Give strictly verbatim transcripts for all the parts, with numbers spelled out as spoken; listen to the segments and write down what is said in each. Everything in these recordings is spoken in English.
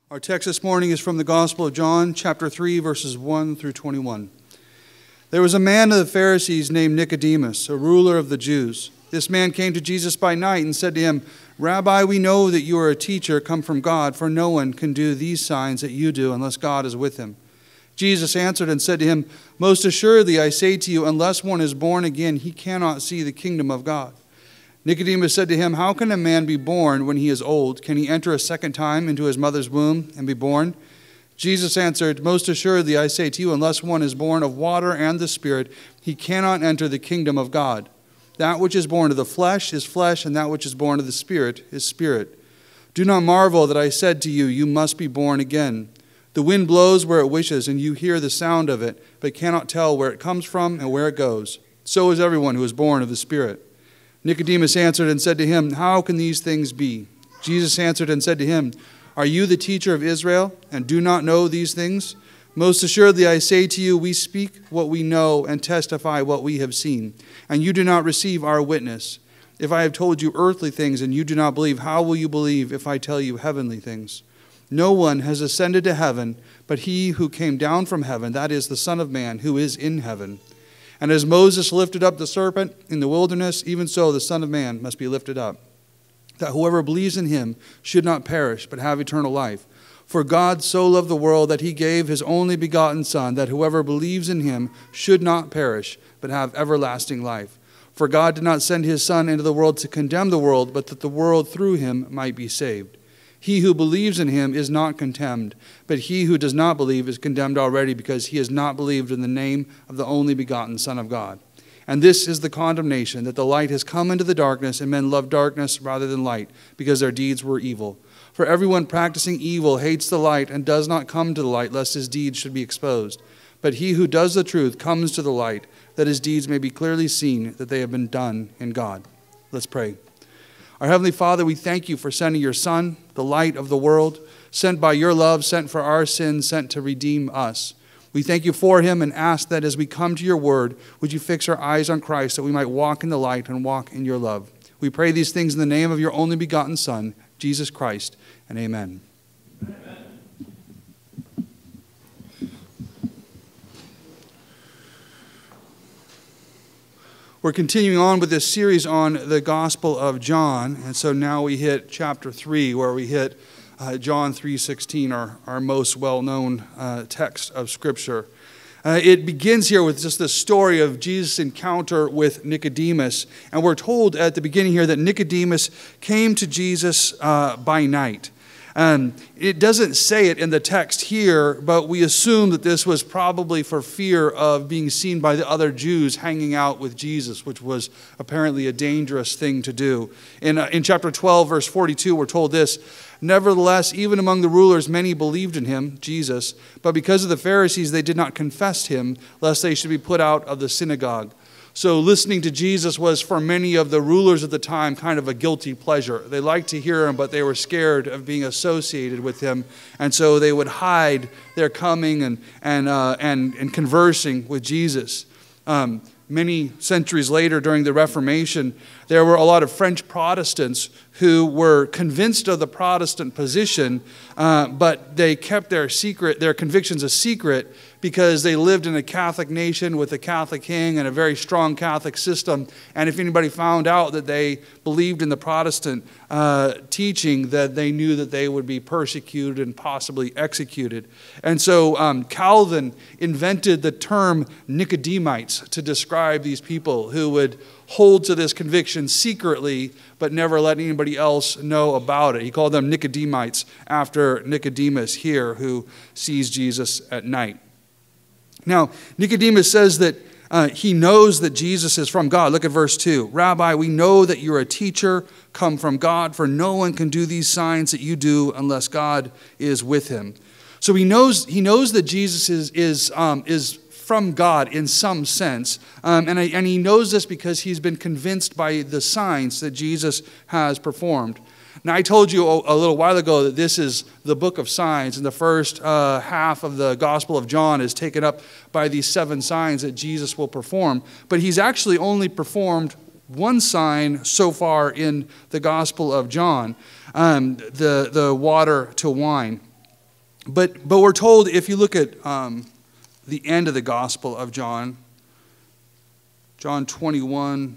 Our text this morning is from the Gospel of John, chapter three, verses one through twenty-one. There was a man of the Pharisees named Nicodemus, a ruler of the Jews. This man came to Jesus by night and said to him, "Rabbi, we know that you are a teacher come from God, for no one can do these signs that you do unless God is with him." Jesus answered and said to him, "Most assuredly I say to you, unless one is born again, he cannot see the kingdom of God." Nicodemus said to him, "How can a man be born when he is old? Can he enter a second time into his mother's womb and be born?" Jesus answered, "Most assuredly I say to you, unless one is born of water and the Spirit, he cannot enter the kingdom of God. That which is born of the flesh is flesh, and that which is born of the Spirit is spirit. Do not marvel that I said to you, you must be born again. The wind blows where it wishes, and you hear the sound of it, but cannot tell where it comes from and where it goes. So is everyone who is born of the Spirit." Nicodemus answered and said to him, "How can these things be?" Jesus answered and said to him, "Are you the teacher of Israel, and do not know these things? Most assuredly I say to you, we speak what we know and testify what we have seen, and you do not receive our witness. If I have told you earthly things and you do not believe, how will you believe if I tell you heavenly things? No one has ascended to heaven but he who came down from heaven, that is the Son of Man who is in heaven. And as Moses lifted up the serpent in the wilderness, even so the Son of Man must be lifted up, that whoever believes in him should not perish but have eternal life. For God so loved the world that he gave his only begotten Son, that whoever believes in him should not perish but have everlasting life. For God did not send his Son into the world to condemn the world, but that the world through him might be saved. He who believes in him is not condemned, but he who does not believe is condemned already, because he has not believed in the name of the only begotten Son of God. And this is the condemnation, that the light has come into the darkness, and men love darkness rather than light, because their deeds were evil. For everyone practicing evil hates the light and does not come to the light, lest his deeds should be exposed. But he who does the truth comes to the light, that his deeds may be clearly seen, that they have been done in God." Let's pray. Our Heavenly Father, we thank you for sending your Son, the light of the world, sent by your love, sent for our sins, sent to redeem us. We thank you for him and ask that as we come to your word, would you fix our eyes on Christ, that we might walk in the light and walk in your love. We pray these things in the name of your only begotten Son, Jesus Christ, and amen. Amen. We're continuing on with this series on the Gospel of John, and so now we hit chapter three, where we hit uh, John three sixteen, our, our most well-known uh, text of Scripture. Uh, it begins here with just the story of Jesus' encounter with Nicodemus, and we're told at the beginning here that Nicodemus came to Jesus uh, by night. Um, it doesn't say it in the text here, but we assume that this was probably for fear of being seen by the other Jews hanging out with Jesus, which was apparently a dangerous thing to do. In, uh, in chapter twelve, verse forty-two, we're told this: "Nevertheless, even among the rulers, many believed in him," Jesus, "but because of the Pharisees, they did not confess him, lest they should be put out of the synagogue." So listening to Jesus was, for many of the rulers at the time, kind of a guilty pleasure. They liked to hear him, but they were scared of being associated with him. And so they would hide their coming and, and, uh, and, and conversing with Jesus. Um, many centuries later, during the Reformation, there were a lot of French Protestants who were convinced of the Protestant position, uh, but they kept their secret, their convictions a secret, because they lived in a Catholic nation with a Catholic king and a very strong Catholic system. And if anybody found out that they believed in the Protestant uh, teaching, that they knew that they would be persecuted and possibly executed. And so um, Calvin invented the term Nicodemites to describe these people who would hold to this conviction secretly, but never let anybody else know about it. He called them Nicodemites after Nicodemus here, who sees Jesus at night. Now, Nicodemus says that uh, he knows that Jesus is from God. Look at verse two. "Rabbi, we know that you're a teacher come from God, for no one can do these signs that you do unless God is with him." So he knows he knows that Jesus is is um, is from God in some sense, um, and I, and he knows this because he's been convinced by the signs that Jesus has performed. Now, I told you a little while ago that this is the book of signs, and the first uh, half of the Gospel of John is taken up by these seven signs that Jesus will perform. But he's actually only performed one sign so far in the Gospel of John, um, the, the water to wine. But, but we're told, if you look at um, the end of the Gospel of John, John twenty-one,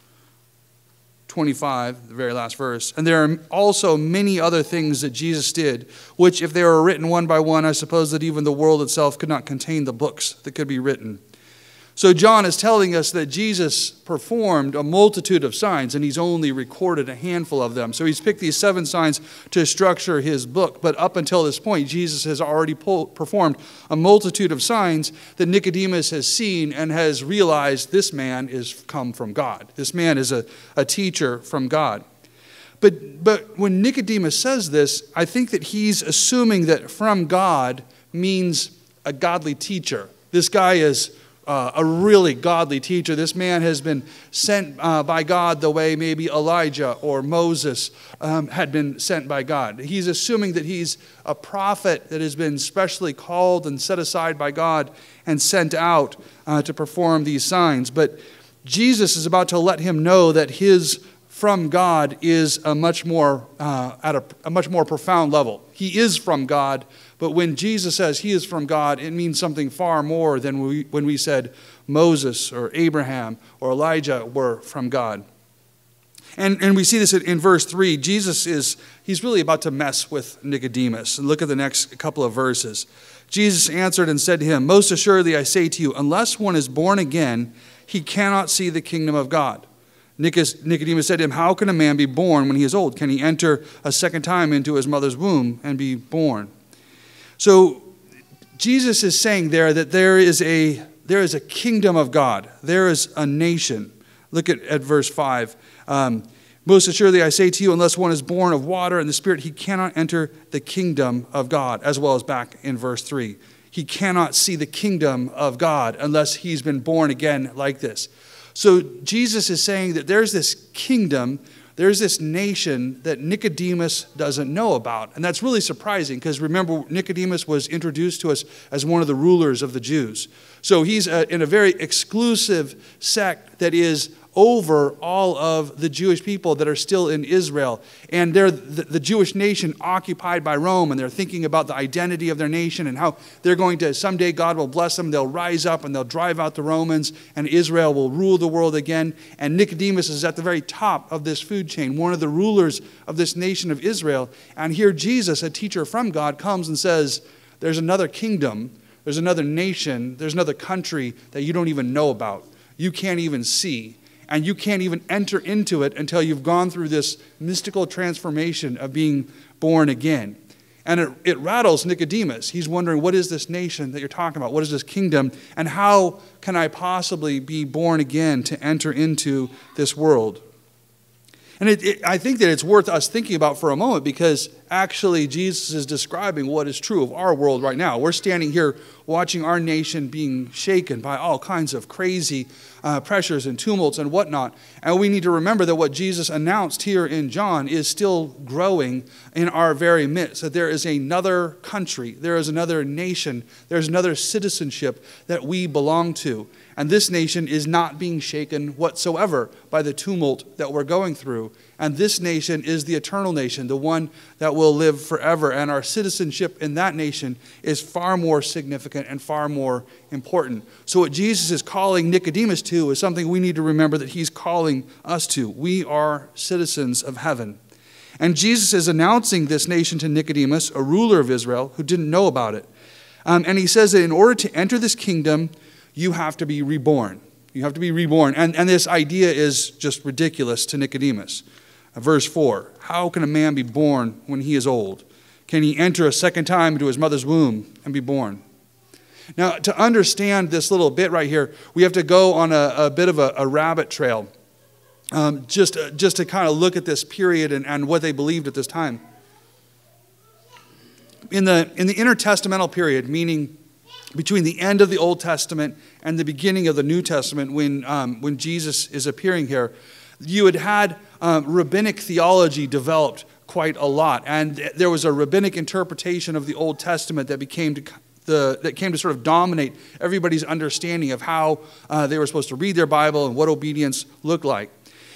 twenty-five, the very last verse, and there are also many other things that Jesus did, which if they were written one by one, I suppose that even the world itself could not contain the books that could be written. So John is telling us that Jesus performed a multitude of signs, and he's only recorded a handful of them. So he's picked these seven signs to structure his book. But up until this point, Jesus has already performed a multitude of signs that Nicodemus has seen and has realized this man is come from God. This man is a, a teacher from God. But, but when Nicodemus says this, I think that he's assuming that from God means a godly teacher. This guy is Uh, a really godly teacher. This man has been sent uh, by God the way maybe Elijah or Moses um, had been sent by God. He's assuming that he's a prophet that has been specially called and set aside by God and sent out uh, to perform these signs. But Jesus is about to let him know that his from God is a much more uh, at a, a much more profound level. He is from God, but when Jesus says he is from God, it means something far more than we, when we said Moses or Abraham or Elijah were from God. And, and we see this in, in verse three. Jesus is, he's really about to mess with Nicodemus. And look at the next couple of verses. Jesus answered and said to him, "Most assuredly I say to you, unless one is born again, he cannot see the kingdom of God." Nicodemus said to him, "How can a man be born when he is old? Can he enter a second time into his mother's womb and be born?" So Jesus is saying there that there is a, there is a kingdom of God. There is a nation. Look at, at verse five. Um, "Most assuredly I say to you, unless one is born of water and the Spirit, he cannot enter the kingdom of God," as well as back in verse three. He cannot see the kingdom of God unless he's been born again like this. So Jesus is saying that there's this kingdom, there's this nation that Nicodemus doesn't know about. And that's really surprising because remember, Nicodemus was introduced to us as one of the rulers of the Jews. So he's a, in a very exclusive sect that is over all of the Jewish people that are still in Israel. And they're the, the Jewish nation occupied by Rome, and they're thinking about the identity of their nation and how they're going to, someday God will bless them, they'll rise up and they'll drive out the Romans, and Israel will rule the world again. And Nicodemus is at the very top of this food chain, one of the rulers of this nation of Israel. And here Jesus, a teacher from God, comes and says, there's another kingdom, there's another nation, there's another country that you don't even know about. You can't even see. And you can't even enter into it until you've gone through this mystical transformation of being born again. And it, it rattles Nicodemus. He's wondering, what is this nation that you're talking about? What is this kingdom? And how can I possibly be born again to enter into this world? And it, it, I think that it's worth us thinking about for a moment because actually Jesus is describing what is true of our world right now. We're standing here watching our nation being shaken by all kinds of crazy uh, pressures and tumults and whatnot. And we need to remember that what Jesus announced here in John is still growing in our very midst. That there is another country, there is another nation, there's another citizenship that we belong to. And this nation is not being shaken whatsoever by the tumult that we're going through. And this nation is the eternal nation, the one that will live forever. And our citizenship in that nation is far more significant and far more important. So what Jesus is calling Nicodemus to is something we need to remember that he's calling us to. We are citizens of heaven. And Jesus is announcing this nation to Nicodemus, a ruler of Israel, who didn't know about it. Um, and he says that in order to enter this kingdom, you have to be reborn. You have to be reborn. And, and this idea is just ridiculous to Nicodemus. Verse four, how can a man be born when he is old? Can he enter a second time into his mother's womb and be born? Now, to understand this little bit right here, we have to go on a, a bit of a, a rabbit trail um, just, uh, just to kind of look at this period and, and what they believed at this time. In the, in the intertestamental period, meaning between the end of the Old Testament and the beginning of the New Testament, when, um, when Jesus is appearing here, you had had um, rabbinic theology developed quite a lot. And there was a rabbinic interpretation of the Old Testament that became to, the, that came to sort of dominate everybody's understanding of how uh, they were supposed to read their Bible and what obedience looked like.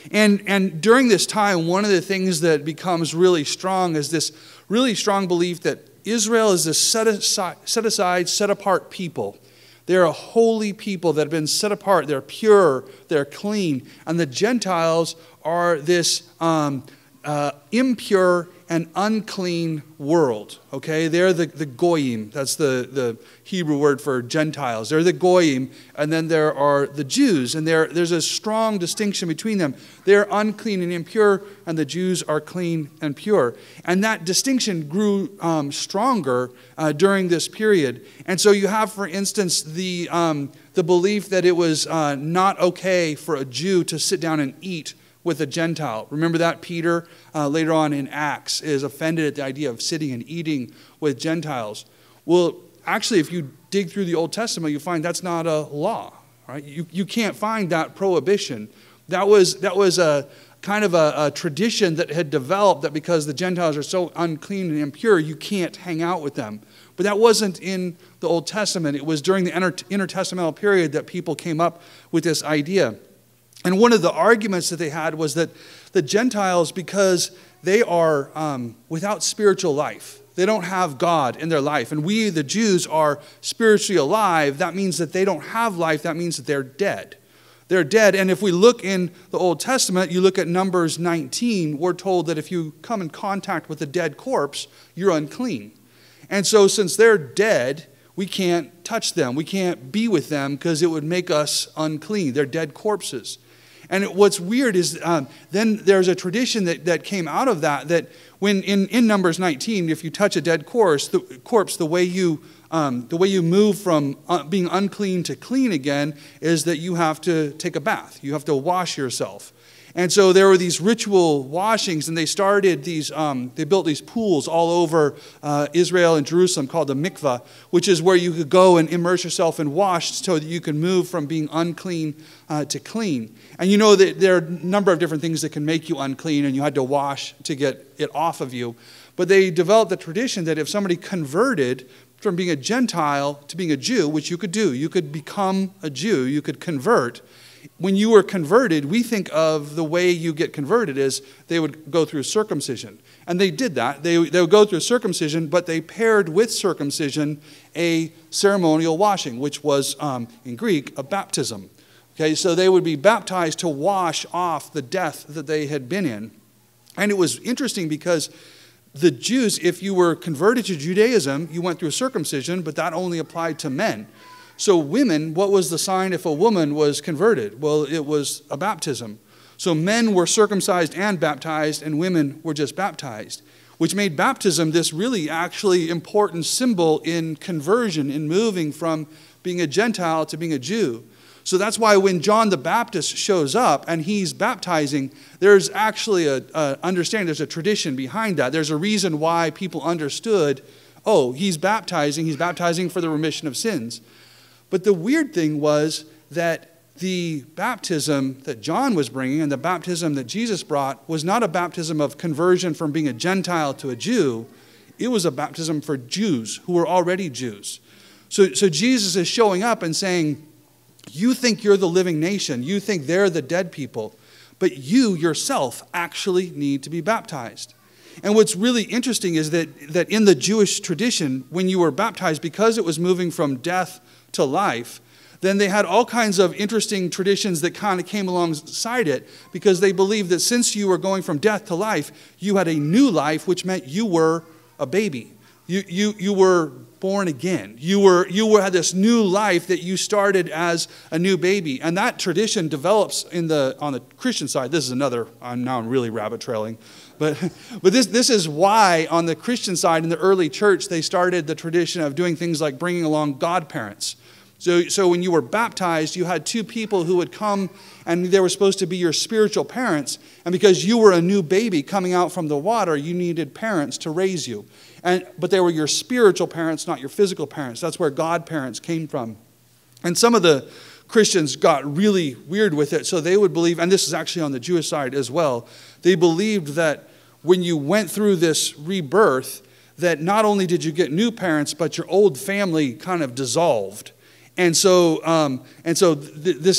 And, and during this time, one of the things that becomes really strong is this really strong belief that Israel is this set aside, set aside, set apart people. They're a holy people that have been set apart. They're pure, they're clean. And the Gentiles are this um, uh, impure and unclean world. Okay, they're the, the goyim. That's the, the Hebrew word for Gentiles. They're the goyim, and then there are the Jews, and there, there's a strong distinction between them. They're unclean and impure, and the Jews are clean and pure. And that distinction grew um, stronger uh, during this period. And so you have, for instance, the, um, the belief that it was uh, not okay for a Jew to sit down and eat with a Gentile. Remember that Peter, uh, later on in Acts, is offended at the idea of sitting and eating with Gentiles. Well, actually, if you dig through the Old Testament, you find that's not a law. Right? You, you can't find that prohibition. That was, that was a kind of a, a tradition that had developed, that because the Gentiles are so unclean and impure, you can't hang out with them. But that wasn't in the Old Testament. It was during the inter- intertestamental period that people came up with this idea. And one of the arguments that they had was that the Gentiles, because they are um, without spiritual life, they don't have God in their life. And we, the Jews, are spiritually alive. That means that they don't have life. That means that they're dead. They're dead. And if we look in the Old Testament, you look at Numbers nineteen, we're told that if you come in contact with a dead corpse, you're unclean. And so since they're dead, we can't touch them. We can't be with them because it would make us unclean. They're dead corpses. And what's weird is um, then there's a tradition that, that came out of that, that when in, in Numbers nineteen, if you touch a dead corpse, the, corpse, the way you um, the way you move from uh, being unclean to clean again is that you have to take a bath. You have to wash yourself. And so there were these ritual washings, and they started these, um, they built these pools all over uh, Israel and Jerusalem called the mikvah, which is where you could go and immerse yourself and wash so that you can move from being unclean uh, to clean. And you know that there are a number of different things that can make you unclean, and you had to wash to get it off of you. But they developed the tradition that if somebody converted from being a Gentile to being a Jew, which you could do, you could become a Jew, you could convert. When you were converted, we think of the way you get converted as they would go through circumcision. And they did that. They, they would go through circumcision, but they paired with circumcision a ceremonial washing, which was, um, in Greek, a baptism. Okay, so they would be baptized to wash off the death that they had been in. And it was interesting because the Jews, if you were converted to Judaism, you went through circumcision, but that only applied to men. So women, what was the sign if a woman was converted? Well, it was a baptism. So men were circumcised and baptized, and women were just baptized, which made baptism this really actually important symbol in conversion, in moving from being a Gentile to being a Jew. So that's why when John the Baptist shows up and he's baptizing, there's actually a, a understanding, there's a tradition behind that. There's a reason why people understood, oh, he's baptizing, he's baptizing for the remission of sins. But the weird thing was that the baptism that John was bringing and the baptism that Jesus brought was not a baptism of conversion from being a Gentile to a Jew. It was a baptism for Jews who were already Jews. So, so Jesus is showing up and saying, you think you're the living nation. You think they're the dead people. But you yourself actually need to be baptized. And what's really interesting is that, that in the Jewish tradition, when you were baptized, because it was moving from death to life, then they had all kinds of interesting traditions that kind of came alongside it, because they believed that since you were going from death to life, you had a new life, which meant you were a baby. You, you, you were born again. You were you were had this new life that you started as a new baby. And that tradition develops in the on the Christian side. This is another, I'm now I'm really rabbit trailing. But but this this is why on the Christian side in the early church they started the tradition of doing things like bringing along godparents. So, so when you were baptized, you had two people who would come, and they were supposed to be your spiritual parents. And because you were a new baby coming out from the water, you needed parents to raise you. And but they were your spiritual parents, not your physical parents. That's where godparents came from. And some of the Christians got really weird with it. So they would believe, and this is actually on the Jewish side as well, they believed that when you went through this rebirth, that not only did you get new parents, but your old family kind of dissolved. And so, um, and so th- this is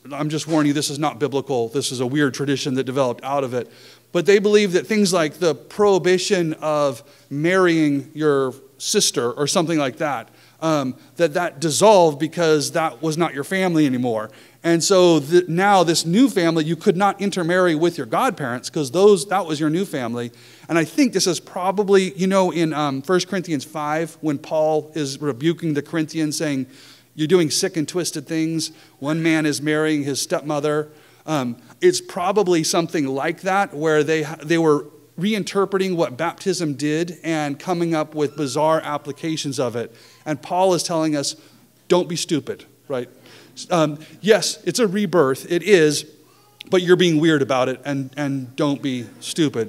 I'm just warning you, this is not biblical. This is a weird tradition that developed out of it. But they believe that things like the prohibition of marrying your sister or something like that, um, that that dissolved because that was not your family anymore. And so the, now this new family, you could not intermarry with your godparents because those that was your new family. And I think this is probably, you know, in um, First Corinthians five, when Paul is rebuking the Corinthians saying, you're doing sick and twisted things. One man is marrying his stepmother. Um, it's probably something like that where they they were reinterpreting what baptism did and coming up with bizarre applications of it. And Paul is telling us, don't be stupid, right? Um, yes, it's a rebirth. It is, but you're being weird about it, and, and don't be stupid.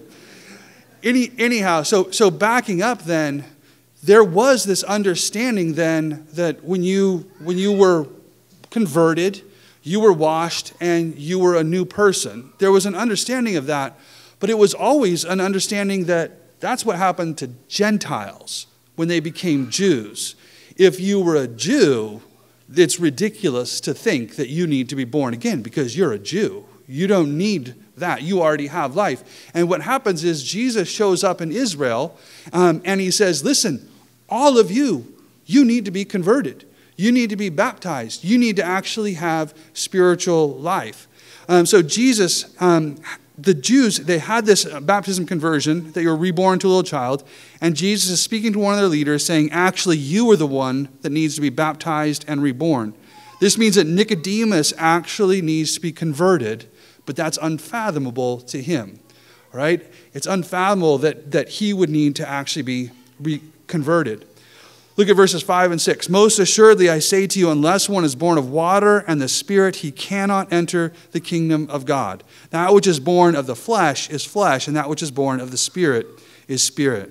Any, anyhow, so so backing up then, there was this understanding then that when you when you were converted, you were washed and you were a new person. There was an understanding of that, but it was always an understanding that that's what happened to Gentiles when they became Jews. If you were a Jew, it's ridiculous to think that you need to be born again because you're a Jew. You don't need that. You already have life. And what happens is Jesus shows up in Israel um, and he says, listen, all of you, you need to be converted. You need to be baptized. You need to actually have spiritual life. Um, so Jesus, um, the Jews, they had this baptism conversion, that you were reborn to a little child, and Jesus is speaking to one of their leaders saying, actually, you are the one that needs to be baptized and reborn. This means that Nicodemus actually needs to be converted, but that's unfathomable to him, right? It's unfathomable that, that he would need to actually be re- converted. Look at verses five and six. Most assuredly, I say to you, unless one is born of water and the Spirit, he cannot enter the kingdom of God. That which is born of the flesh is flesh, and that which is born of the Spirit is spirit.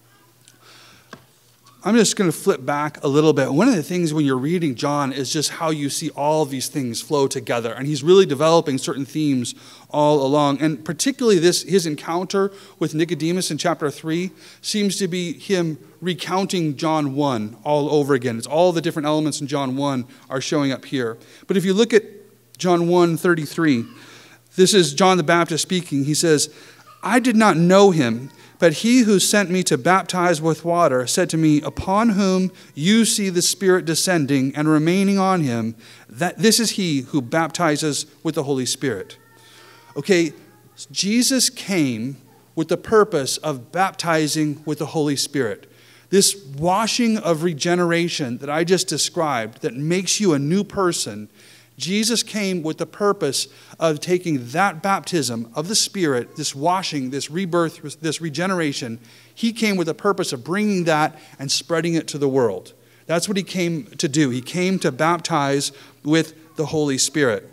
I'm just going to flip back a little bit. One of the things when you're reading John is just how you see all these things flow together. And he's really developing certain themes all along. And particularly this, his encounter with Nicodemus in chapter three seems to be him recounting John one all over again. It's all the different elements in John one are showing up here. But if you look at John one thirty-three, this is John the Baptist speaking. He says, I did not know him, but he who sent me to baptize with water said to me, upon whom you see the Spirit descending and remaining on him, that this is he who baptizes with the Holy Spirit. Okay, Jesus came with the purpose of baptizing with the Holy Spirit. This washing of regeneration that I just described that makes you a new person, Jesus came with the purpose of taking that baptism of the Spirit, this washing, this rebirth, this regeneration. He came with the purpose of bringing that and spreading it to the world. That's what he came to do. He came to baptize with the Holy Spirit.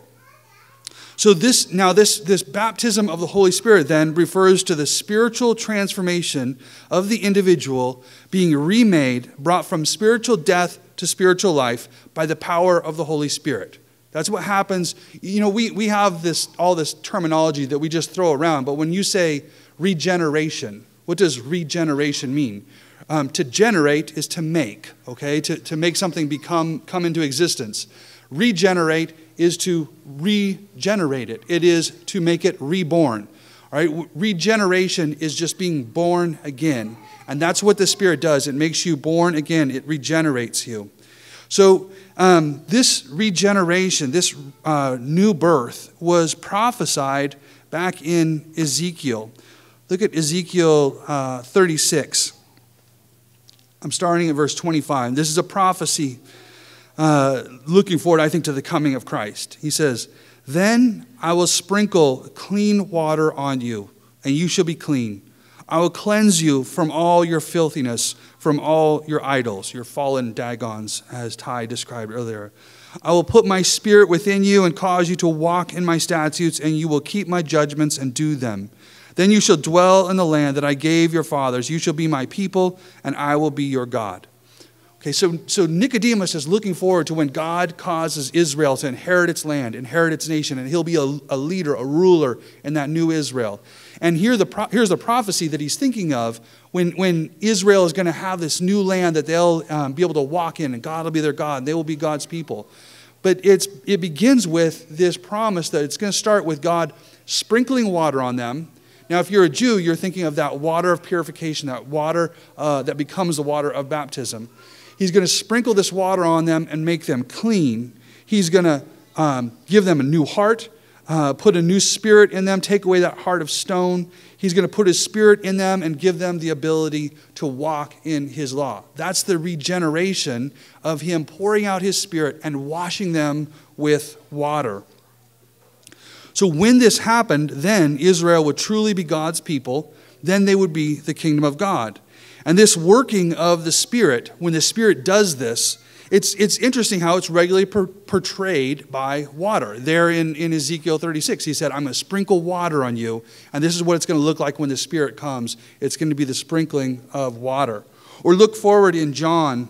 So this now this, this baptism of the Holy Spirit then refers to the spiritual transformation of the individual being remade, brought from spiritual death to spiritual life by the power of the Holy Spirit. That's what happens. You know, we, we have this all this terminology that we just throw around, but when you say regeneration, what does regeneration mean? Um, to generate is to make, okay? To, to make something become come into existence. Regenerate is to regenerate it. It is to make it reborn. All right? Regeneration is just being born again. And that's what the Spirit does. It makes you born again. It regenerates you. So um, this regeneration, this uh, new birth was prophesied back in Ezekiel. Look at Ezekiel uh, thirty-six. I'm starting at verse twenty-five. This is a prophecy uh, looking forward, I think, to the coming of Christ. He says, then I will sprinkle clean water on you, and you shall be clean. I will cleanse you from all your filthiness, from all your idols, your fallen Dagons, as Ty described earlier. I will put my Spirit within you and cause you to walk in my statutes, and you will keep my judgments and do them. Then you shall dwell in the land that I gave your fathers. You shall be my people, and I will be your God. Okay, so, so Nicodemus is looking forward to when God causes Israel to inherit its land, inherit its nation, and he'll be a, a leader, a ruler in that new Israel. And here the, here's the prophecy that he's thinking of when, when Israel is going to have this new land that they'll um, be able to walk in, and God will be their God, and they will be God's people. But it's it begins with this promise that it's going to start with God sprinkling water on them. Now, if you're a Jew, you're thinking of that water of purification, that water uh, that becomes the water of baptism. He's going to sprinkle this water on them and make them clean. He's going to um, give them a new heart, uh, put a new spirit in them, take away that heart of stone. He's going to put his spirit in them and give them the ability to walk in his law. That's the regeneration of him pouring out his spirit and washing them with water. So when this happened, then Israel would truly be God's people. Then they would be the kingdom of God. And this working of the Spirit, when the Spirit does this, it's it's interesting how it's regularly per, portrayed by water. There in, in Ezekiel thirty-six, he said, I'm going to sprinkle water on you. And this is what it's going to look like when the Spirit comes. It's going to be the sprinkling of water. Or look forward in John.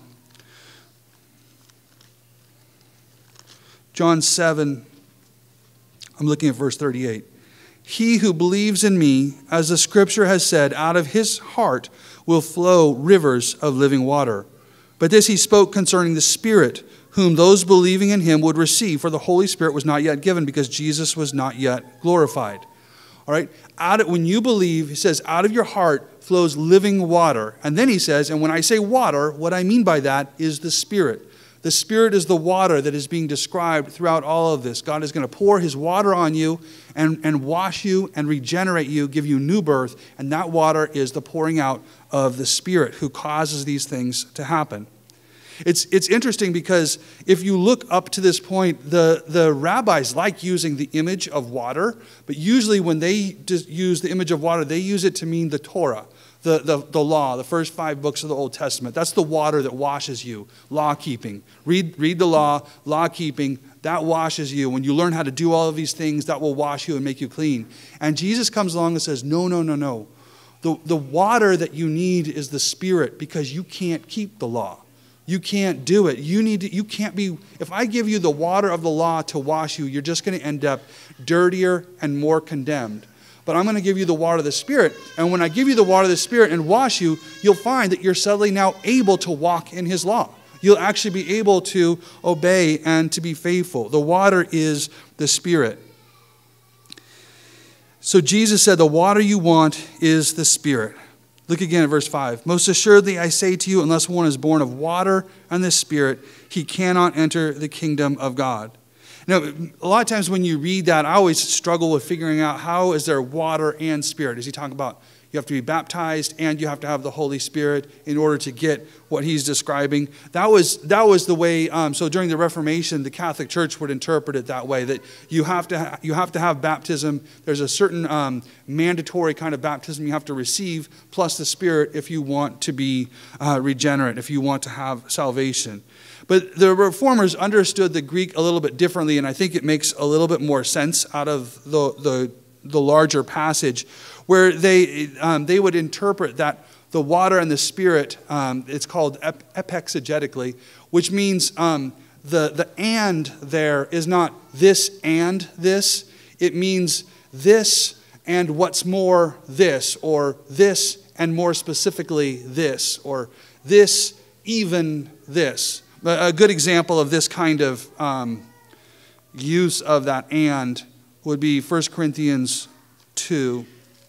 John seven. I'm looking at verse thirty-eight. He who believes in me, as the scripture has said, out of his heart will flow rivers of living water. But this he spoke concerning the Spirit, whom those believing in him would receive, for the Holy Spirit was not yet given, because Jesus was not yet glorified. All right? Out of, when you believe, he says, out of your heart flows living water. And then he says, and when I say water, what I mean by that is the Spirit. The Spirit is the water that is being described throughout all of this. God is going to pour his water on you and, and wash you and regenerate you, give you new birth. And that water is the pouring out of the Spirit who causes these things to happen. It's, it's interesting because if you look up to this point, the, the rabbis like using the image of water. But usually when they just use the image of water, they use it to mean the Torah. The, the, the law, the first five books of the Old Testament. That's the water that washes you. Law keeping. Read, read the law, law keeping. That washes you. When you learn how to do all of these things, that will wash you and make you clean. And Jesus comes along and says, no, no, no, no. The, the water that you need is the Spirit, because you can't keep the law. You can't do it. You need to, you can't be, if I give you the water of the law to wash you, you're just going to end up dirtier and more condemned. But I'm going to give you the water of the Spirit. And when I give you the water of the Spirit and wash you, you'll find that you're suddenly now able to walk in his law. You'll actually be able to obey and to be faithful. The water is the Spirit. So Jesus said, the water you want is the Spirit. Look again at verse five. Most assuredly I say to you, unless one is born of water and the Spirit, he cannot enter the kingdom of God. Now, a lot of times when you read that, I always struggle with figuring out how is there water and Spirit. Is he talking about you have to be baptized and you have to have the Holy Spirit in order to get what he's describing? That was that was the way. Um, so during the Reformation, the Catholic Church would interpret it that way, that you have to ha- you have to have baptism. There's a certain um, mandatory kind of baptism you have to receive, plus the Spirit if you want to be uh, regenerate, if you want to have salvation. But the Reformers understood the Greek a little bit differently, and I think it makes a little bit more sense out of the the, the larger passage, where they um, they would interpret that the water and the Spirit, um, it's called ep- epexegetically, which means um, the, the and there is not this and this. It means this and what's more this, or this and more specifically this, or this even this. A good example of this kind of um, use of that and would be First Corinthians two.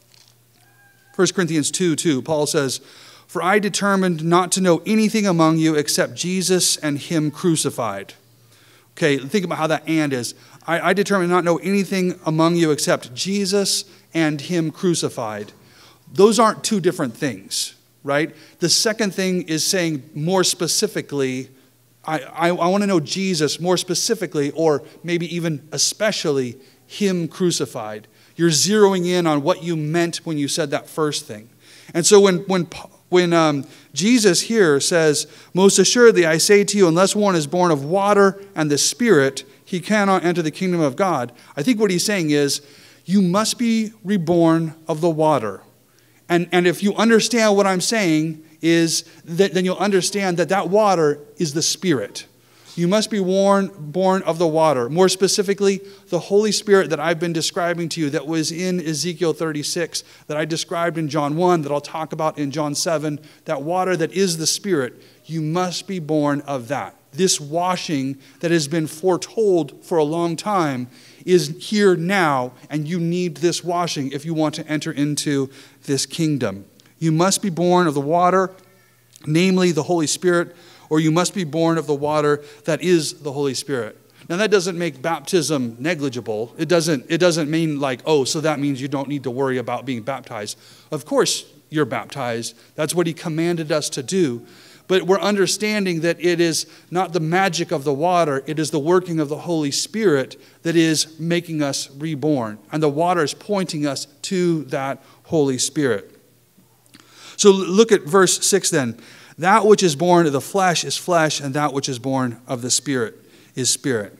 First Corinthians two, two. Paul says, for I determined not to know anything among you except Jesus and him crucified. Okay, think about how that and is. I, I determined not to know anything among you except Jesus and him crucified. Those aren't two different things, right? The second thing is saying more specifically, I, I, I want to know Jesus more specifically, or maybe even especially him crucified. You're zeroing in on what you meant when you said that first thing. And so when when when um, Jesus here says, most assuredly I say to you, unless one is born of water and the Spirit, he cannot enter the kingdom of God. I think what he's saying is, you must be reborn of the water. And, and if you understand what I'm saying, is that then you'll understand that that water is the Spirit. You must be born, born of the water. More specifically, the Holy Spirit that I've been describing to you that was in Ezekiel thirty-six, that I described in John one, that I'll talk about in John seven, that water that is the Spirit, you must be born of that. This washing that has been foretold for a long time is here now, and you need this washing if you want to enter into this kingdom. You must be born of the water, namely the Holy Spirit, or you must be born of the water that is the Holy Spirit. Now that doesn't make baptism negligible. It doesn't, it doesn't mean like, oh, so that means you don't need to worry about being baptized. Of course you're baptized. That's what he commanded us to do. But we're understanding that it is not the magic of the water, it is the working of the Holy Spirit that is making us reborn. And the water is pointing us to that Holy Spirit. So look at verse six then. That which is born of the flesh is flesh, and that which is born of the Spirit is spirit.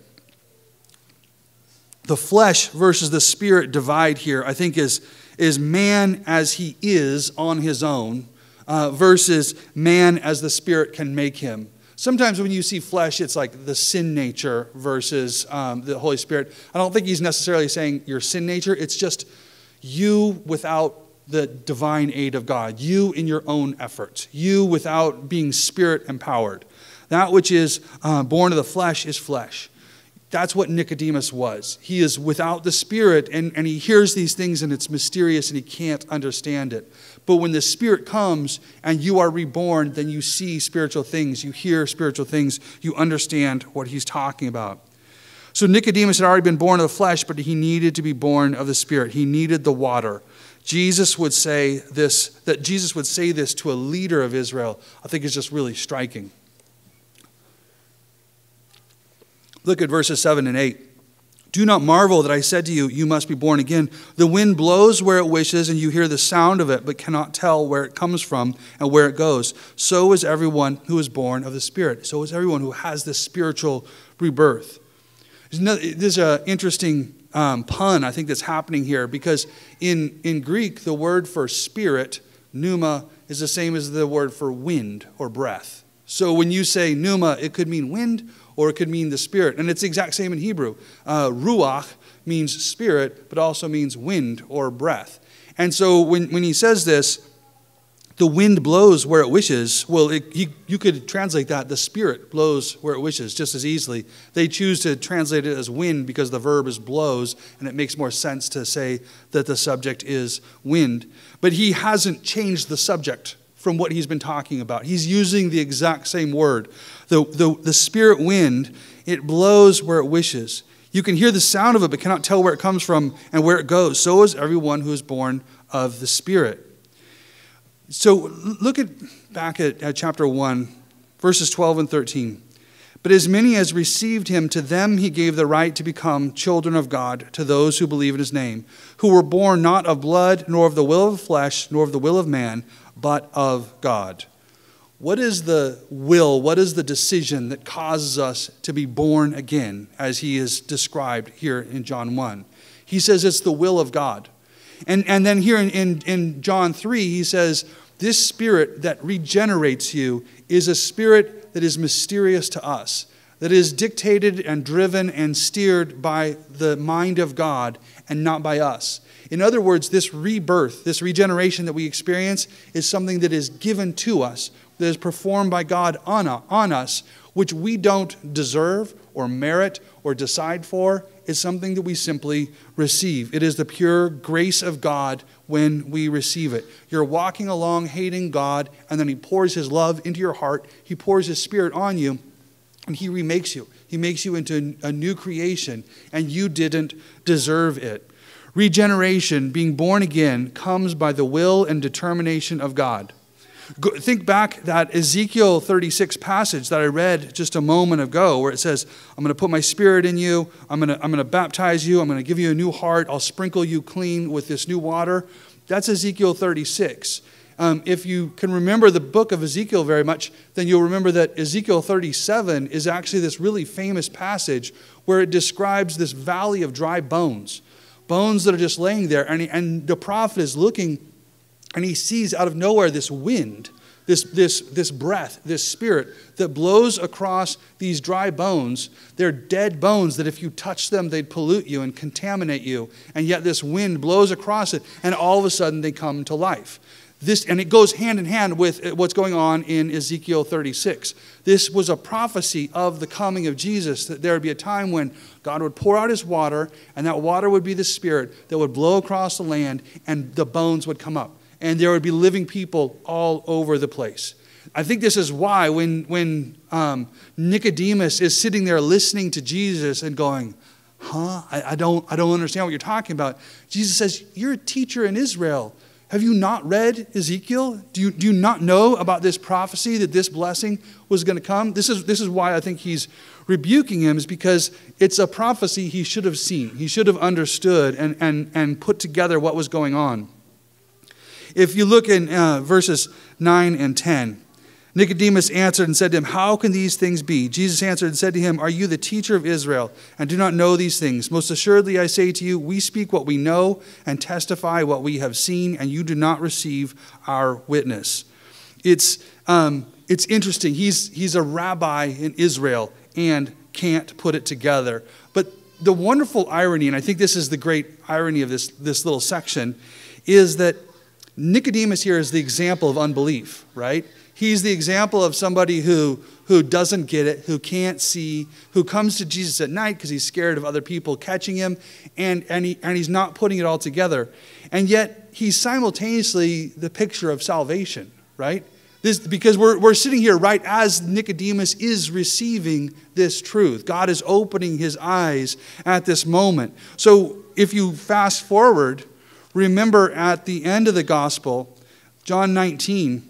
The flesh versus the spirit divide here, I think, is, is man as he is on his own uh, versus man as the Spirit can make him. Sometimes when you see flesh, it's like the sin nature versus um, the Holy Spirit. I don't think he's necessarily saying your sin nature. It's just you without the divine aid of God, you in your own efforts, you without being Spirit empowered. That which is uh, born of the flesh is flesh. That's what Nicodemus was. He is without the Spirit, and, and he hears these things, and it's mysterious, and he can't understand it. But when the Spirit comes and you are reborn, then you see spiritual things, you hear spiritual things, you understand what he's talking about. So Nicodemus had already been born of the flesh, but he needed to be born of the Spirit. He needed the water. Jesus would say this, that Jesus would say this to a leader of Israel, I think is just really striking. Look at verses seven and eight. Do not marvel that I said to you, you must be born again. The wind blows where it wishes, and you hear the sound of it, but cannot tell where it comes from and where it goes. So is everyone who is born of the Spirit. So is everyone who has this spiritual rebirth. There's an interesting um, pun, I think, that's happening here, because in, in Greek, the word for spirit, pneuma, is the same as the word for wind or breath. So when you say pneuma, it could mean wind, or it could mean the Spirit. And it's the exact same in Hebrew. Uh, ruach means spirit, but also means wind or breath. And so when, when he says this, the wind blows where it wishes. Well, it, you, you could translate that, the Spirit blows where it wishes, just as easily. They choose to translate it as wind because the verb is blows, and it makes more sense to say that the subject is wind. But he hasn't changed the subject from what he's been talking about. He's using the exact same word. The, the, the Spirit wind, it blows where it wishes. You can hear the sound of it, but cannot tell where it comes from and where it goes. So is everyone who is born of the Spirit. So look at back at, at chapter one, verses twelve and thirteen. But as many as received him, to them he gave the right to become children of God, to those who believe in his name, who were born not of blood, nor of the will of the flesh, nor of the will of man, but of God. What is the will, what is the decision that causes us to be born again, as he is described here in John one? He says it's the will of God. And, and then here in, in, in John three, he says, this Spirit that regenerates you is a Spirit that is mysterious to us, that is dictated and driven and steered by the mind of God and not by us. In other words, this rebirth, this regeneration that we experience is something that is given to us, that is performed by God on, on us, which we don't deserve or merit or decide for. It's something that we simply receive. It is the pure grace of God when we receive it. You're walking along hating God, and then he pours his love into your heart. He pours his Spirit on you, and he remakes you. He makes you into a new creation, and you didn't deserve it. Regeneration, being born again, comes by the will and determination of God. Go, think back that Ezekiel thirty-six passage that I read just a moment ago, where it says, I'm going to put my Spirit in you, I'm going to, I'm going to baptize you, I'm going to give you a new heart, I'll sprinkle you clean with this new water. That's Ezekiel thirty-six. Um, if you can remember the book of Ezekiel very much, then you'll remember that Ezekiel thirty-seven is actually this really famous passage where it describes this valley of dry bones. Bones that are just laying there, and, he, and the prophet is looking, and he sees out of nowhere this wind this, this, this breath, this spirit that blows across these dry bones. They're dead bones that if you touch them, they'd pollute you and contaminate you. And yet this wind blows across it, and all of a sudden they come to life. This, and it goes hand in hand with what's going on in Ezekiel thirty-six. This was a prophecy of the coming of Jesus, that there would be a time when God would pour out his water, and that water would be the Spirit that would blow across the land, and the bones would come up. And there would be living people all over the place. I think this is why when, when um, Nicodemus is sitting there listening to Jesus and going, huh, I, I, don't, I don't understand what you're talking about. Jesus says, you're a teacher in Israel. Have you not read Ezekiel? Do you, do you not know about this prophecy that this blessing was going to come? This is, this is why I think he's rebuking him, is because it's a prophecy he should have seen. He should have understood and, and, and put together what was going on. If you look in uh, verses nine and ten, Nicodemus answered and said to him, how can these things be? Jesus answered and said to him, are you the teacher of Israel and do not know these things? Most assuredly I say to you, we speak what we know and testify what we have seen, and you do not receive our witness. It's, um, it's interesting. He's, he's a rabbi in Israel and can't put it together. But the wonderful irony, and I think this is the great irony of this, this little section, is that Nicodemus here is the example of unbelief, right? He's the example of somebody who, who doesn't get it, who can't see, who comes to Jesus at night because he's scared of other people catching him, and, and, he, and he's not putting it all together. And yet, he's simultaneously the picture of salvation, right? This, because we're, we're sitting here right as Nicodemus is receiving this truth. God is opening his eyes at this moment. So if you fast forward, remember at the end of the gospel, John nineteen,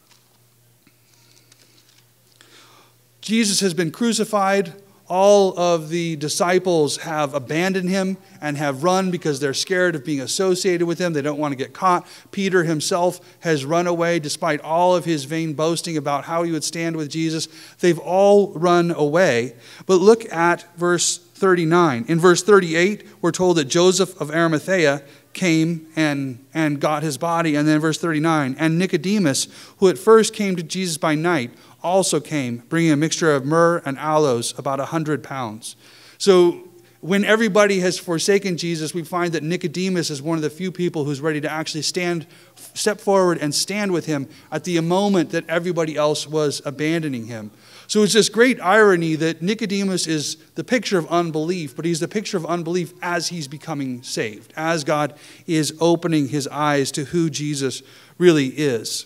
Jesus has been crucified. All of the disciples have abandoned him and have run because they're scared of being associated with him. They don't want to get caught. Peter himself has run away despite all of his vain boasting about how he would stand with Jesus. They've all run away. But look at verse thirty-nine. In verse thirty-eight, we're told that Joseph of Arimathea came and, and got his body. And then verse thirty-nine, and Nicodemus, who at first came to Jesus by night, also came, bringing a mixture of myrrh and aloes, about a hundred pounds. So when everybody has forsaken Jesus, we find that Nicodemus is one of the few people who's ready to actually stand, step forward and stand with him at the moment that everybody else was abandoning him. So it's this great irony that Nicodemus is the picture of unbelief, but he's the picture of unbelief as he's becoming saved, as God is opening his eyes to who Jesus really is.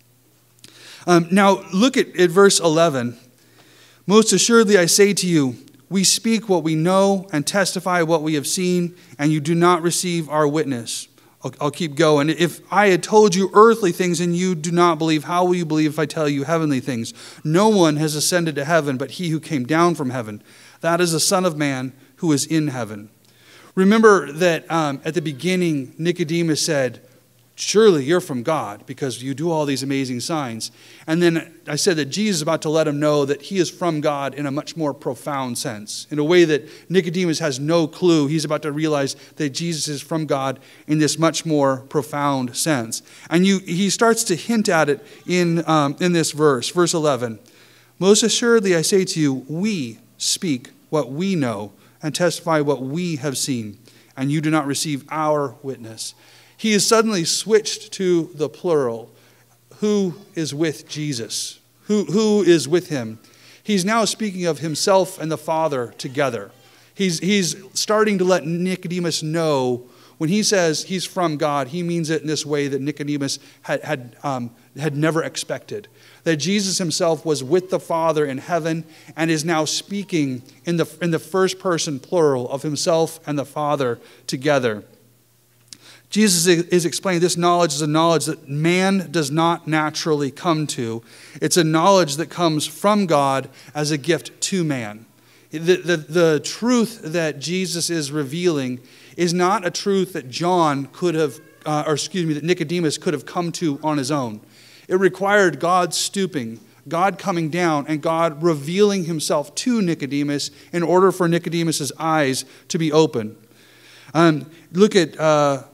Um, now, look at, at verse eleven. Most assuredly, I say to you, we speak what we know and testify what we have seen, and you do not receive our witness. I'll, I'll keep going. If I had told you earthly things and you do not believe, how will you believe if I tell you heavenly things? No one has ascended to heaven but he who came down from heaven. That is the Son of Man who is in heaven. Remember that um, at the beginning, Nicodemus said, surely you're from God because you do all these amazing signs. And then I said that Jesus is about to let him know that he is from God in a much more profound sense, in a way that Nicodemus has no clue. He's about to realize that Jesus is from God in this much more profound sense. And you, he starts to hint at it in, um, in this verse, verse eleven. Most assuredly, I say to you, we speak what we know and testify what we have seen, and you do not receive our witness. He is suddenly switched to the plural. Who is with Jesus? Who, who is with him? He's now speaking of himself and the Father together. He's, he's starting to let Nicodemus know when he says he's from God, he means it in this way that Nicodemus had, had, um, had never expected. That Jesus himself was with the Father in heaven and is now speaking in the, in the first person plural of himself and the Father together. Jesus is explaining this knowledge is a knowledge that man does not naturally come to. It's a knowledge that comes from God as a gift to man. The, the, the truth that Jesus is revealing is not a truth that John could have, uh, or excuse me, that Nicodemus could have come to on his own. It required God stooping, God coming down, and God revealing himself to Nicodemus in order for Nicodemus's eyes to be open. Um, look at... Uh,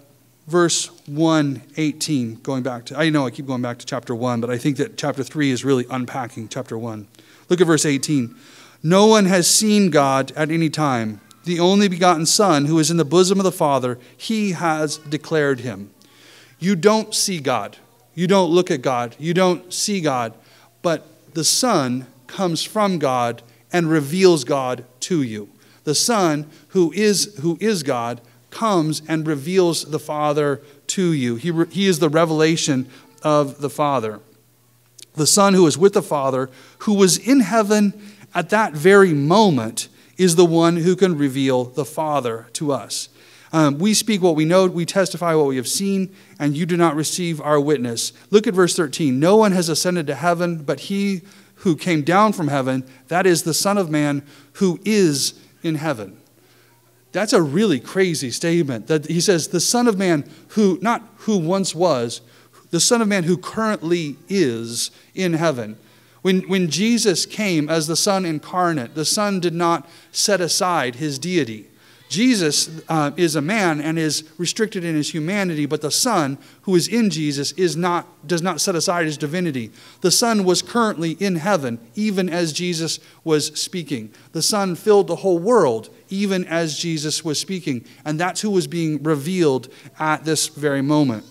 verse one eighteen, going back to, I know I keep going back to chapter one, but I think that chapter three is really unpacking chapter one. Look at verse eighteen. No one has seen God at any time. The only begotten Son, who is in the bosom of the Father, he has declared him. You don't see God. You don't look at God. You don't see God. But the Son comes from God and reveals God to you. The Son, who is, who is God, comes and reveals the Father to you. He, re, he is the revelation of the Father. The Son who is with the Father, who was in heaven at that very moment, is the one who can reveal the Father to us. Um, we speak what we know, we testify what we have seen, and you do not receive our witness. Look at verse thirteen. No one has ascended to heaven, but he who came down from heaven, that is the Son of Man who is in heaven. That's a really crazy statement. That he says the Son of Man who, not who once was, the Son of Man who currently is in heaven. When, when Jesus came as the Son incarnate, the Son did not set aside his deity. Jesus uh, is a man and is restricted in his humanity, but the Son who is in Jesus is not, does not set aside his divinity. The Son was currently in heaven, even as Jesus was speaking. The Son filled the whole world, even as Jesus was speaking. And that's who was being revealed at this very moment.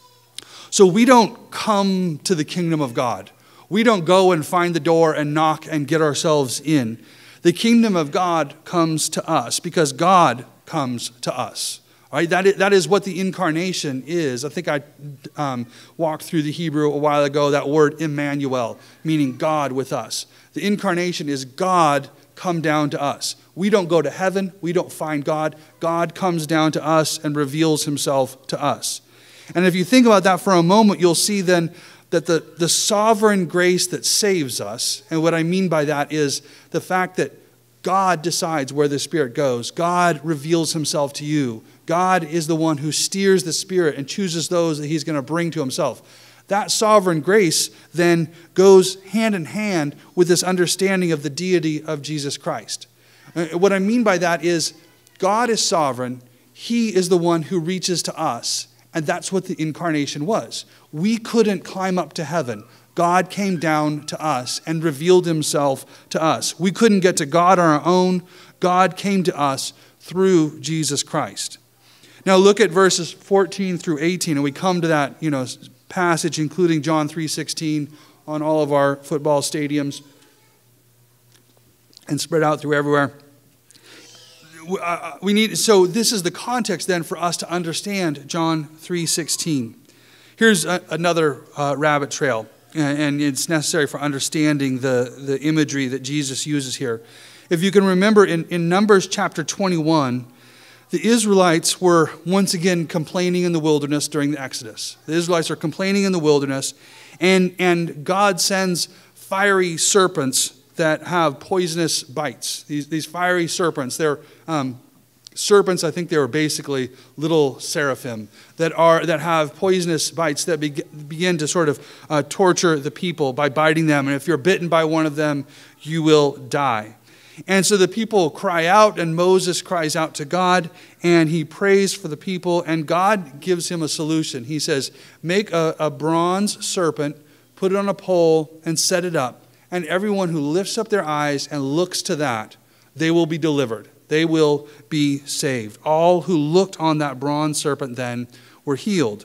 So we don't come to the kingdom of God. We don't go and find the door and knock and get ourselves in. The kingdom of God comes to us because God comes to us. All right? That is, that is what the incarnation is. I think I um, walked through the Hebrew a while ago, that word Emmanuel, meaning God with us. The incarnation is God come down to us. We don't go to heaven. We don't find God. God comes down to us and reveals himself to us. And if you think about that for a moment, you'll see then that the, the sovereign grace that saves us, and what I mean by that is the fact that God decides where the Spirit goes. God reveals himself to you. God is the one who steers the Spirit and chooses those that he's going to bring to himself. That sovereign grace then goes hand in hand with this understanding of the deity of Jesus Christ. What I mean by that is God is sovereign. He is the one who reaches to us. And that's what the incarnation was. We couldn't climb up to heaven. God came down to us and revealed himself to us. We couldn't get to God on our own. God came to us through Jesus Christ. Now look at verses fourteen through eighteen, and we come to that, you know, passage, including John three sixteen, on all of our football stadiums and spread out through everywhere. We need, so this is the context then for us to understand John three sixteen. Here's a, another uh, rabbit trail, and, and it's necessary for understanding the, the imagery that Jesus uses here. If you can remember in, in Numbers chapter twenty-one, the Israelites were once again complaining in the wilderness during the Exodus. The Israelites are complaining in the wilderness, and, and God sends fiery serpents that have poisonous bites. These, these fiery serpents, they're um, serpents, I think they were basically little seraphim that are that have poisonous bites that be, begin to sort of uh, torture the people by biting them. And if you're bitten by one of them, you will die. And so the people cry out, and Moses cries out to God, and he prays for the people, and God gives him a solution. He says, make a, a bronze serpent, put it on a pole, and set it up. And everyone who lifts up their eyes and looks to that, they will be delivered. They will be saved. All who looked on that bronze serpent then were healed.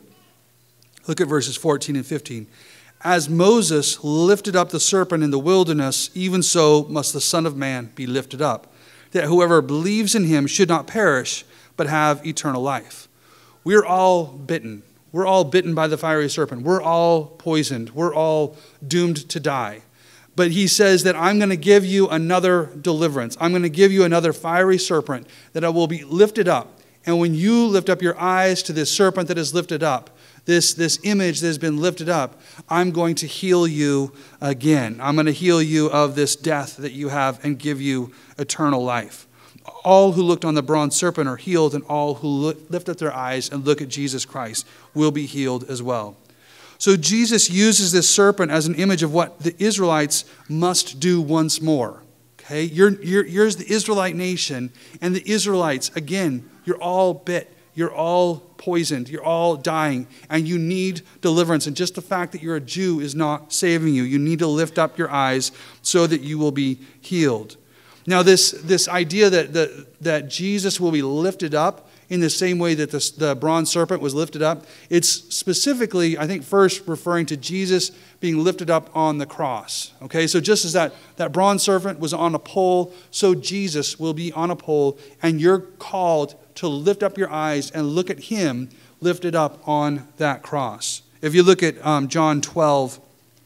Look at verses fourteen and fifteen. As Moses lifted up the serpent in the wilderness, even so must the Son of Man be lifted up, that whoever believes in him should not perish, but have eternal life. We're all bitten. We're all bitten by the fiery serpent. We're all poisoned. We're all doomed to die. But he says that I'm going to give you another deliverance. I'm going to give you another fiery serpent that I will be lifted up. And when you lift up your eyes to this serpent that is lifted up, this, this image that has been lifted up, I'm going to heal you again. I'm going to heal you of this death that you have and give you eternal life. All who looked on the bronze serpent are healed, and all who look, lift up their eyes and look at Jesus Christ will be healed as well. So Jesus uses this serpent as an image of what the Israelites must do once more. Okay, you're, you're, here's the Israelite nation, and the Israelites, again, you're all bit, you're all poisoned. You're all dying. And you need deliverance. And just the fact that you're a Jew is not saving you. You need to lift up your eyes so that you will be healed. Now, this, this idea that, that, that Jesus will be lifted up in the same way that the, the bronze serpent was lifted up, it's specifically, I think, first referring to Jesus being lifted up on the cross. Okay, so just as that, that bronze serpent was on a pole, so Jesus will be on a pole, and you're called to lift up your eyes and look at him lifted up on that cross. If you look at um, John twelve,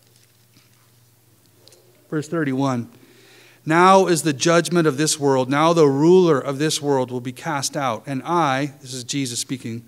verse thirty-one, now is the judgment of this world. Now the ruler of this world will be cast out. And I, this is Jesus speaking,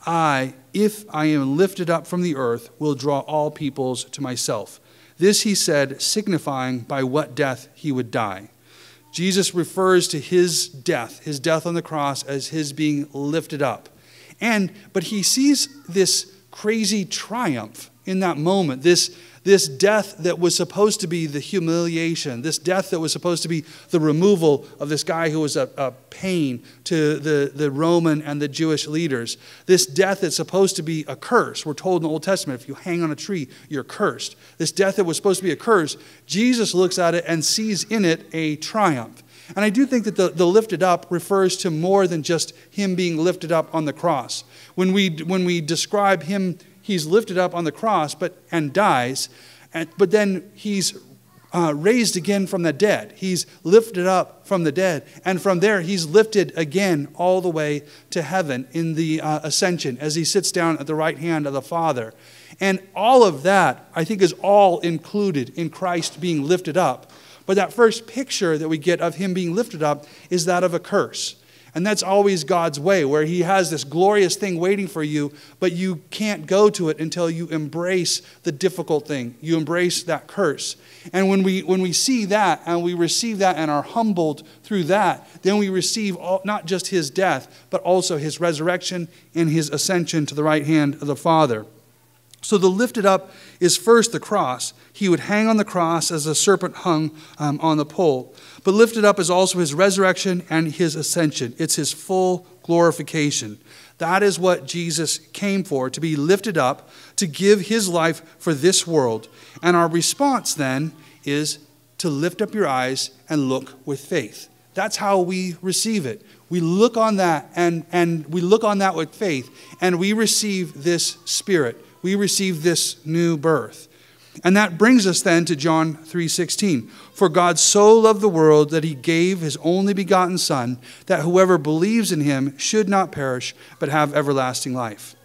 I, if I am lifted up from the earth, will draw all peoples to myself. This he said, signifying by what death he would die. Jesus refers to his death, his death on the cross, as his being lifted up. And, but he sees this crazy triumph in that moment, this This death that was supposed to be the humiliation, this death that was supposed to be the removal of this guy who was a, a pain to the, the Roman and the Jewish leaders. This death that's supposed to be a curse. We're told in the Old Testament, if you hang on a tree, you're cursed. This death that was supposed to be a curse, Jesus looks at it and sees in it a triumph. And I do think that the, the lifted up refers to more than just him being lifted up on the cross. When we, when we describe him, he's lifted up on the cross but and dies, and, but then he's uh, raised again from the dead. He's lifted up from the dead. And from there, he's lifted again all the way to heaven in the uh, ascension as he sits down at the right hand of the Father. And all of that, I think, is all included in Christ being lifted up. But that first picture that we get of him being lifted up is that of a curse. And that's always God's way, where he has this glorious thing waiting for you, but you can't go to it until you embrace the difficult thing. You embrace that curse. And when we when we see that and we receive that and are humbled through that, then we receive all, not just his death, but also his resurrection and his ascension to the right hand of the Father. So the lifted up is first the cross. He would hang on the cross as a serpent hung um, on the pole. But lifted up is also his resurrection and his ascension. It's his full glorification. That is what Jesus came for, to be lifted up, to give his life for this world. And our response then is to lift up your eyes and look with faith. That's how we receive it. We look on that and, and we look on that with faith, and we receive this Spirit. We receive this new birth. And that brings us then to John three sixteen. For God so loved the world that he gave his only begotten Son, that whoever believes in him should not perish, but have everlasting life.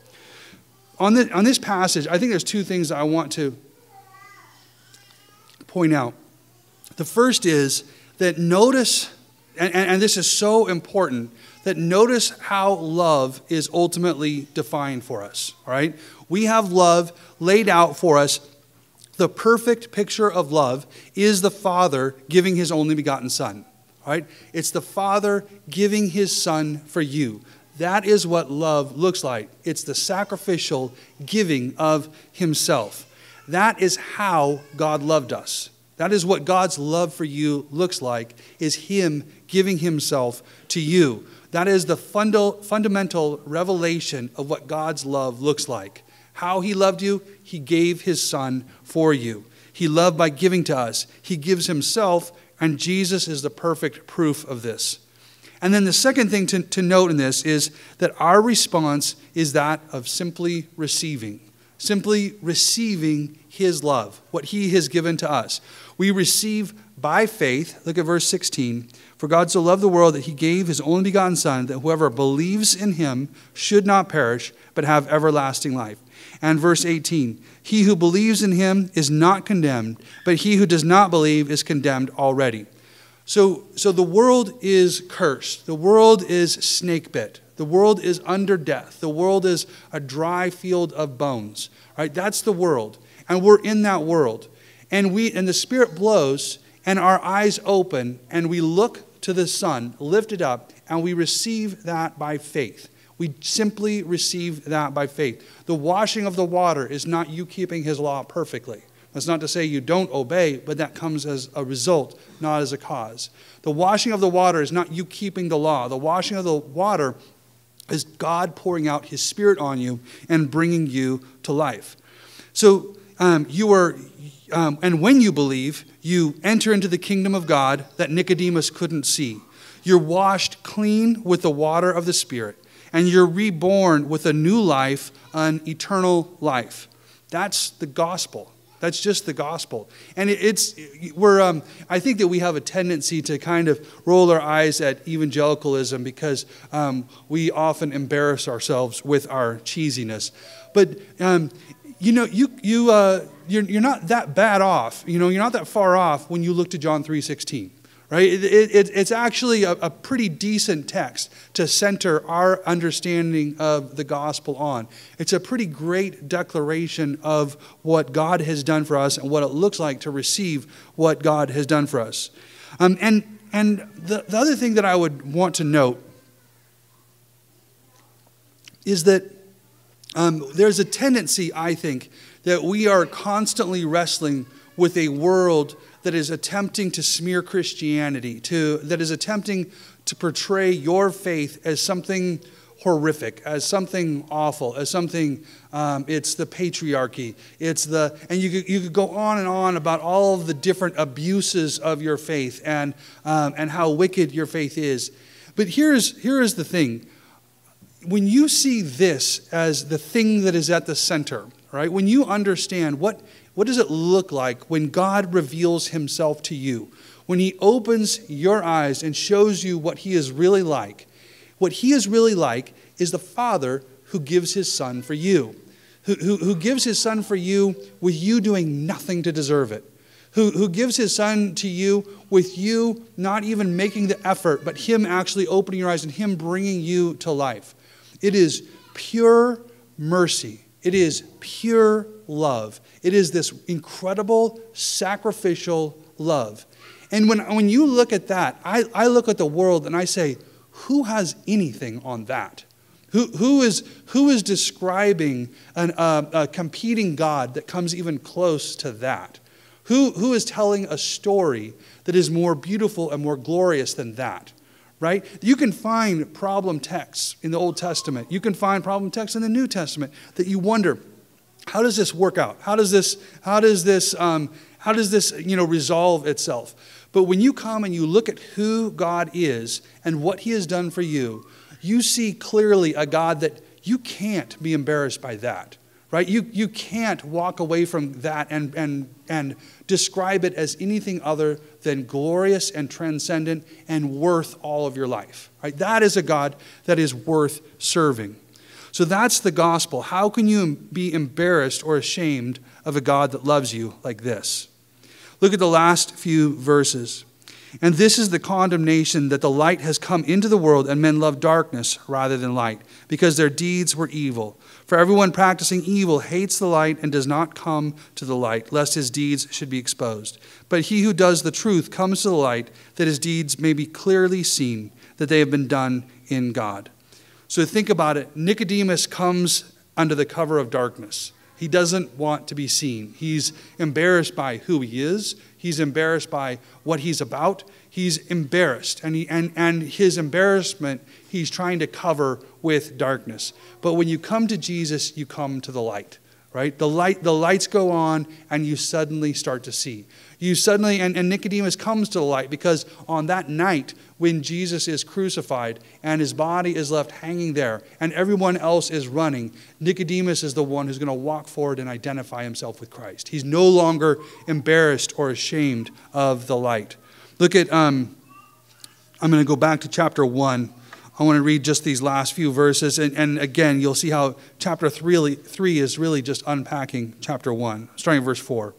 On, the, on this passage, I think there's two things that I want to point out. The first is that notice, and, and, and this is so important, that notice how love is ultimately defined for us. All right? We have love laid out for us. The perfect picture of love is the Father giving his only begotten Son. All right? It's the Father giving his Son for you. That is what love looks like. It's the sacrificial giving of himself. That is how God loved us. That is what God's love for you looks like, is him giving himself to you. That is the funda- fundamental revelation of what God's love looks like. How he loved you, he gave his Son for you. He loved by giving to us. He gives himself, and Jesus is the perfect proof of this. And then the second thing to, to note in this is that our response is that of simply receiving. Simply receiving his love, what he has given to us. We receive by faith, look at verse sixteen, for God so loved the world that he gave his only begotten Son, that whoever believes in him should not perish, but have everlasting life. And verse eighteen, he who believes in him is not condemned, but he who does not believe is condemned already. So, so the world is cursed. The world is snake bit. The world is under death. The world is a dry field of bones. Right? That's the world. And we're in that world. And we and the Spirit blows, and our eyes open, and we look to the Son lifted up, and we receive that by faith. We simply receive that by faith. The washing of the water is not you keeping his law perfectly. That's not to say you don't obey, but that comes as a result, not as a cause. The washing of the water is not you keeping the law. The washing of the water is God pouring out his Spirit on you and bringing you to life. So um, you are, um, and when you believe, you enter into the kingdom of God that Nicodemus couldn't see. You're washed clean with the water of the Spirit, and you're reborn with a new life, an eternal life. That's the gospel. That's just the gospel. And it, it's, we're, um, I think that we have a tendency to kind of roll our eyes at evangelicalism because um, we often embarrass ourselves with our cheesiness. But, um, you know, you, you, uh, you're, you're not that bad off. You know, you're not that far off when you look to John three sixteen. Right? It, it, it's actually a, a pretty decent text to center our understanding of the gospel on. It's a pretty great declaration of what God has done for us and what it looks like to receive what God has done for us. Um, and and the, the other thing that I would want to note is that um, there's a tendency, I think, that we are constantly wrestling with a world that is attempting to smear Christianity, to that is attempting to portray your faith as something horrific, as something awful, as something, um, it's the patriarchy, it's the, and you could, you could go on and on about all of the different abuses of your faith and um, and how wicked your faith is. But here's here is the thing. When you see this as the thing that is at the center, right? When you understand what What does it look like when God reveals himself to you? When he opens your eyes and shows you what he is really like. What he is really like is the Father who gives his Son for you. Who, who, who gives his Son for you with you doing nothing to deserve it. Who, who gives his Son to you with you not even making the effort, but him actually opening your eyes and him bringing you to life. It is pure mercy. It is pure love. It is this incredible sacrificial love. And when, when you look at that, I, I look at the world and I say, who has anything on that? Who, who, is, who is describing an, uh, a competing God that comes even close to that? Who, who is telling a story that is more beautiful and more glorious than that? Right? You can find problem texts in the Old Testament. You can find problem texts in the New Testament that you wonder, how does this work out? How does this, how does this, um, how does this, you know, resolve itself? But when you come and you look at who God is and what he has done for you, you see clearly a God that you can't be embarrassed by that. Right? You, you can't walk away from that and, and, and describe it as anything other than glorious and transcendent and worth all of your life. Right? That is a God that is worth serving. So that's the gospel. How can you be embarrassed or ashamed of a God that loves you like this? Look at the last few verses. And this is the condemnation, that the light has come into the world, and men love darkness rather than light, because their deeds were evil. For everyone practicing evil hates the light and does not come to the light, lest his deeds should be exposed. But he who does the truth comes to the light, that his deeds may be clearly seen, that they have been done in God. So think about it. Nicodemus comes under the cover of darkness. He doesn't want to be seen. He's embarrassed by who he is. He's embarrassed by what he's about. He's embarrassed. And, he, and, and his embarrassment, he's trying to cover with darkness. But when you come to Jesus, you come to the light. Right? The light, the lights go on and you suddenly start to see. You suddenly, and, and Nicodemus comes to the light because on that night when Jesus is crucified and his body is left hanging there and everyone else is running, Nicodemus is the one who's going to walk forward and identify himself with Christ. He's no longer embarrassed or ashamed of the light. Look at, um, I'm going to go back to chapter one. I want to read just these last few verses. And, and again, you'll see how chapter three, three is really just unpacking chapter one, starting at verse four.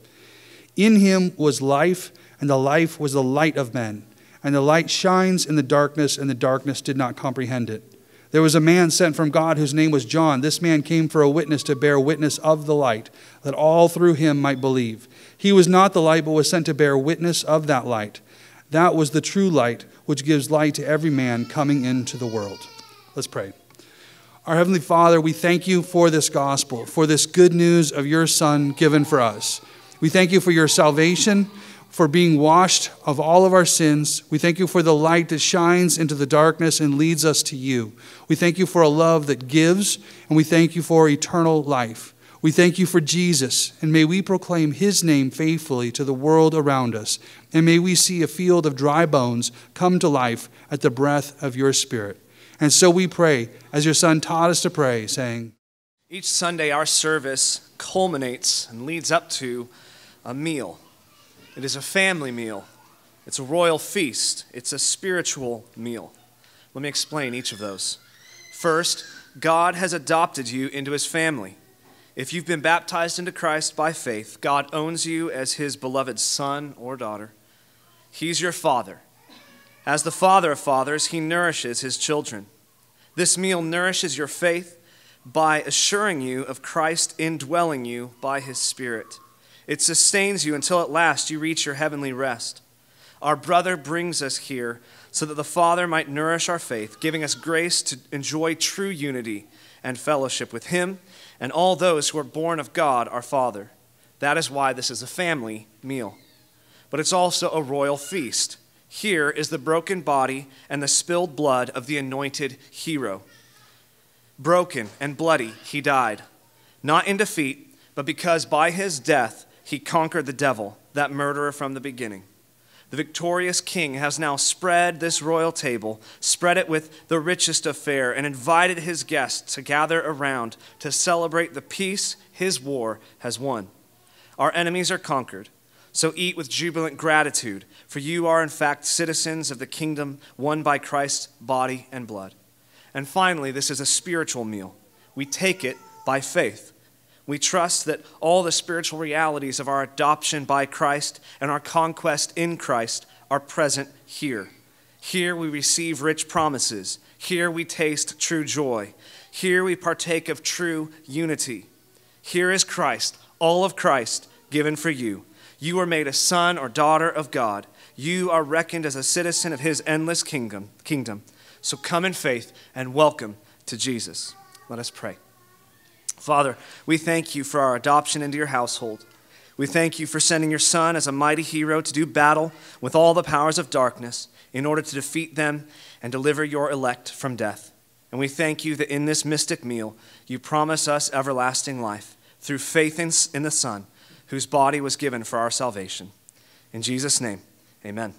In him was life, and the life was the light of men. And the light shines in the darkness, and the darkness did not comprehend it. There was a man sent from God whose name was John. This man came for a witness to bear witness of the light, that all through him might believe. He was not the light, but was sent to bear witness of that light. That was the true light, which gives light to every man coming into the world. Let's pray. Our Heavenly Father, we thank you for this gospel, for this good news of your Son given for us. We thank you for your salvation. for being washed of all of our sins. We thank you for the light that shines into the darkness and leads us to you. We thank you for a love that gives, and we thank you for eternal life. We thank you for Jesus, and may we proclaim his name faithfully to the world around us. And may we see a field of dry bones come to life at the breath of your Spirit. And so we pray, as your Son taught us to pray, saying, each Sunday our service culminates and leads up to a meal. It is a family meal. It's a royal feast. It's a spiritual meal. Let me explain each of those. First, God has adopted you into his family. If you've been baptized into Christ by faith, God owns you as his beloved son or daughter. He's your father. As the Father of fathers, he nourishes his children. This meal nourishes your faith by assuring you of Christ indwelling you by his Spirit. It sustains you until at last you reach your heavenly rest. Our brother brings us here so that the Father might nourish our faith, giving us grace to enjoy true unity and fellowship with him and all those who are born of God our Father. That is why this is a family meal. But it's also a royal feast. Here is the broken body and the spilled blood of the anointed hero. Broken and bloody, he died, not in defeat, but because by his death he conquered the devil, that murderer from the beginning. The victorious king has now spread this royal table, spread it with the richest of fare, and invited his guests to gather around to celebrate the peace his war has won. Our enemies are conquered, so eat with jubilant gratitude, for you are in fact citizens of the kingdom won by Christ's body and blood. And finally, this is a spiritual meal. We take it by faith. We trust that all the spiritual realities of our adoption by Christ and our conquest in Christ are present here. Here we receive rich promises. Here we taste true joy. Here we partake of true unity. Here is Christ, all of Christ, given for you. You are made a son or daughter of God. You are reckoned as a citizen of his endless kingdom. kingdom. So come in faith and welcome to Jesus. Let us pray. Father, we thank you for our adoption into your household. We thank you for sending your Son as a mighty hero to do battle with all the powers of darkness in order to defeat them and deliver your elect from death. And we thank you that in this mystic meal, you promise us everlasting life through faith in the Son, whose body was given for our salvation. In Jesus' name, amen.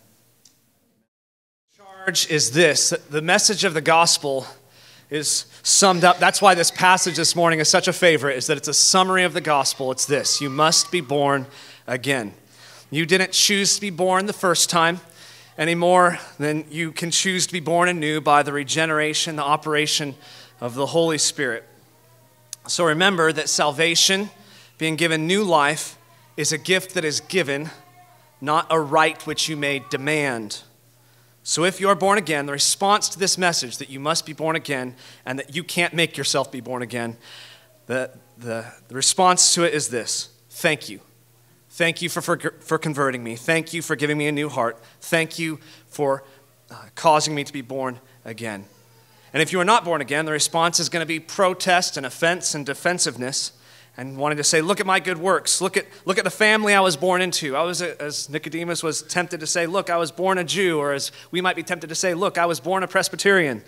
The charge is this: the message of the gospel is summed up. That's why this passage this morning is such a favorite, is that it's a summary of the gospel. It's this: you must be born again. You didn't choose to be born the first time any more than you can choose to be born anew by the regeneration, the operation of the Holy Spirit. So remember that salvation, being given new life, is a gift that is given, not a right which you may demand. So if you're born again, the response to this message that you must be born again and that you can't make yourself be born again, the, the, the response to it is this: thank you. Thank you for, for, for converting me. Thank you for giving me a new heart. Thank you for uh, causing me to be born again. And if you are not born again, the response is going to be protest and offense and defensiveness, and wanting to say, look at my good works. Look at, look at the family I was born into. I was, a, as Nicodemus was tempted to say, look, I was born a Jew. Or as we might be tempted to say, look, I was born a Presbyterian.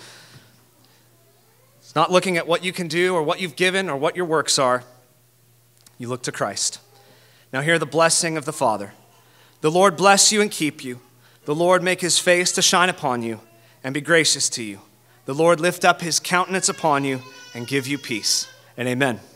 It's not looking at what you can do or what you've given or what your works are. You look to Christ. Now hear the blessing of the Father. The Lord bless you and keep you. The Lord make his face to shine upon you and be gracious to you. The Lord lift up his countenance upon you and give you peace. And amen.